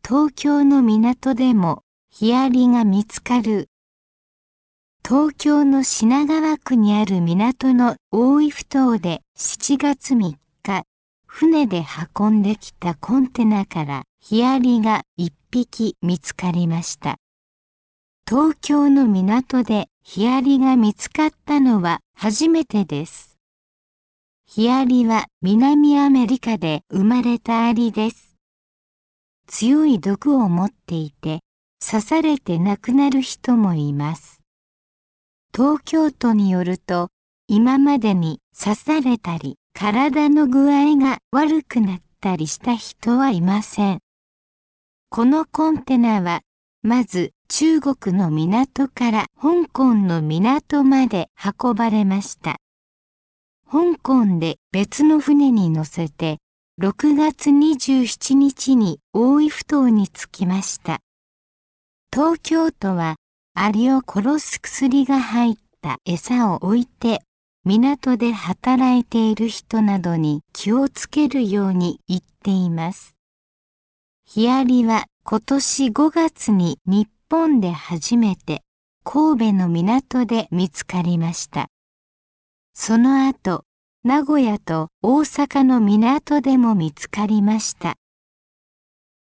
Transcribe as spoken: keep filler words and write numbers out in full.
東京の港でもヒアリが見つかる。東京の品川区にある港の大井埠頭でしちがつみっか、船で運んできたコンテナからヒアリがいっぴき見つかりました。東京の港でヒアリが見つかったのは初めてです。ヒアリは南アメリカで生まれたアリです。強い毒を持っていて、刺されて亡くなる人もいます。東京都によると、今までに刺されたり、体の具合が悪くなったりした人はいません。このコンテナは、まず中国の港から香港の港まで運ばれました。香港で別の船に乗せて、ろくがつにじゅうしちにちに大井埠頭に着きました。東京都はアリを殺す薬が入った餌を置いて、港で働いている人などに気をつけるように言っています。ヒアリは今年ごがつに日本で初めて神戸の港で見つかりました。その後、名古屋と大阪の港でも見つかりました。